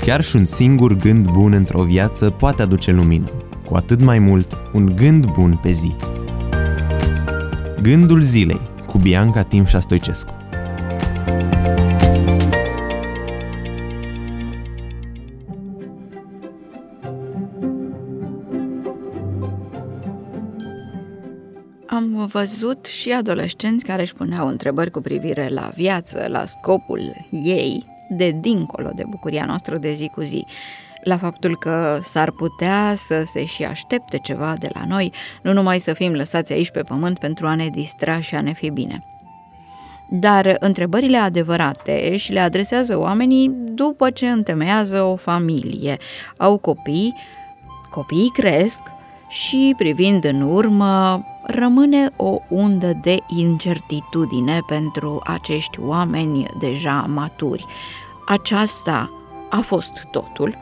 Chiar și un singur gând bun într-o viață poate aduce lumină, cu atât mai mult un gând bun pe zi. Gândul zilei cu Bianca Timșa Stoicescu. Am văzut și adolescenți care își puneau întrebări cu privire la viață, la scopul ei, de dincolo de bucuria noastră de zi cu zi, la faptul că s-ar putea să se și aștepte ceva de la noi, nu numai să fim lăsați aici pe pământ pentru a ne distra și a ne fi bine. Dar întrebările adevărate și le adresează oamenii după ce întemeiază o familie, au copii, copiii cresc și, privind în urmă, rămâne o undă de incertitudine pentru acești oameni deja maturi. Aceasta a fost totul.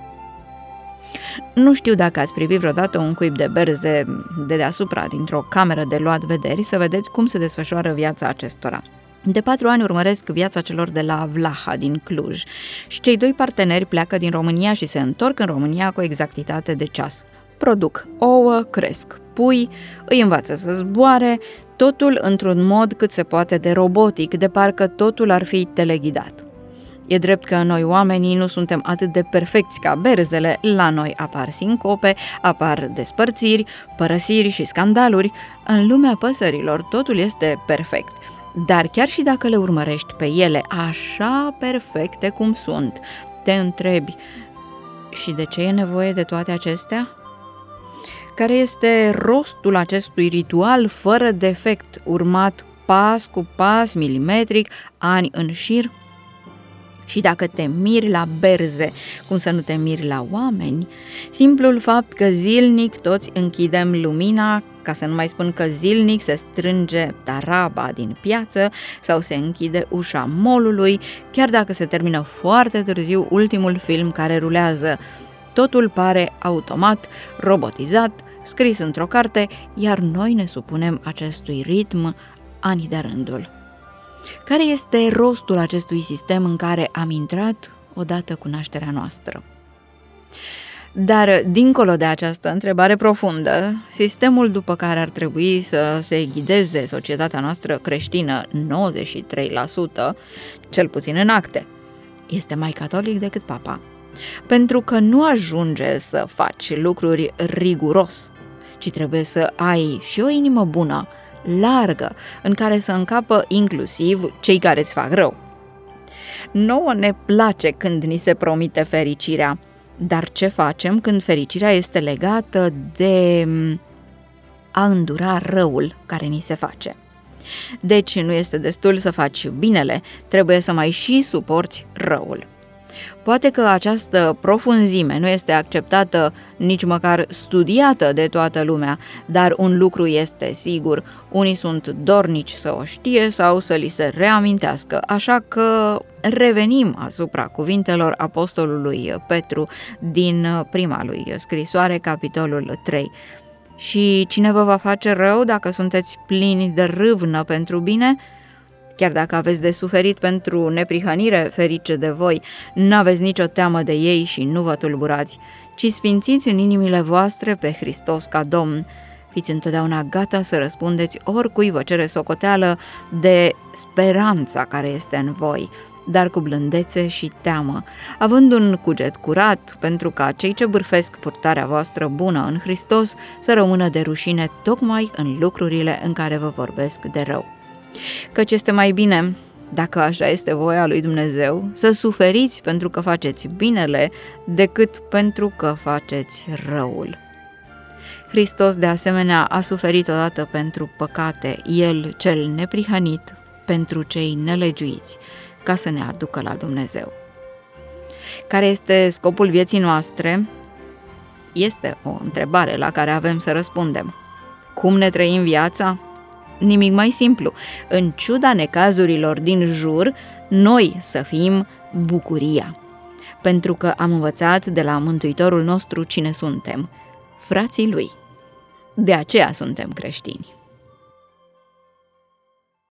Nu știu dacă ați privit vreodată un cuib de berze de deasupra, dintr-o cameră de luat vederi, să vedeți cum se desfășoară viața acestora. De 4 ani urmăresc viața celor de la Vlaha din Cluj și cei doi parteneri pleacă din România și se întorc în România cu exactitate de ceas. Produc ouă, cresc pui, îi învață să zboare, totul într-un mod cât se poate de robotic, de parcă totul ar fi teleghidat. E drept că noi oamenii nu suntem atât de perfecți ca berzele, la noi apar sincope, apar despărțiri, părăsiri și scandaluri. În lumea păsărilor totul este perfect, dar chiar și dacă le urmărești pe ele așa perfecte cum sunt, te întrebi, și de ce e nevoie de toate acestea? Care este rostul acestui ritual fără defect, urmat pas cu pas, milimetric, ani în șir? Și dacă te miri la berze, cum să nu te miri la oameni? Simplul fapt că zilnic toți închidem lumina, ca să nu mai spun că zilnic se strânge taraba din piață sau se închide ușa mall-ului, chiar dacă se termină foarte târziu ultimul film care rulează. Totul pare automat, robotizat, scris într-o carte, iar noi ne supunem acestui ritm ani de rândul. Care este rostul acestui sistem în care am intrat odată cu nașterea noastră? Dar, dincolo de această întrebare profundă, sistemul după care ar trebui să se ghideze societatea noastră creștină, 93%, cel puțin în acte, este mai catolic decât papa. Pentru că nu ajunge să faci lucruri riguros, ci trebuie să ai și o inimă bună, largă, în care să încapă inclusiv cei care îți fac rău. Nouă ne place când ni se promite fericirea, dar ce facem când fericirea este legată de a îndura răul care ni se face? Deci nu este destul să faci binele, trebuie să mai și suporți răul. Poate că această profunzime nu este acceptată, nici măcar studiată de toată lumea, dar un lucru este sigur, unii sunt dornici să o știe sau să li se reamintească, așa că revenim asupra cuvintelor apostolului Petru din prima lui scrisoare, capitolul 3. Și cine vă va face rău dacă sunteți plini de râvnă pentru bine? Chiar dacă aveți de suferit pentru neprihănire, ferice de voi, n-aveți nicio teamă de ei și nu vă tulburați, ci sfințiți în inimile voastre pe Hristos ca Domn. Fiți întotdeauna gata să răspundeți oricui vă cere socoteală de speranța care este în voi, dar cu blândețe și teamă, având un cuget curat, pentru ca cei ce bârfesc purtarea voastră bună în Hristos să rămână de rușine tocmai în lucrurile în care vă vorbesc de rău. Căci este mai bine, dacă așa este voia lui Dumnezeu, să suferiți pentru că faceți binele decât pentru că faceți răul. Hristos de asemenea a suferit odată pentru păcate, El cel neprihănit pentru cei nelegiuiți, ca să ne aducă la Dumnezeu. Care este scopul vieții noastre? Este o întrebare la care avem să răspundem. Cum ne trăim viața? Nimic mai simplu. În ciuda necazurilor din jur, noi să fim bucuria. Pentru că am învățat de la Mântuitorul nostru cine suntem, frații Lui. De aceea suntem creștini.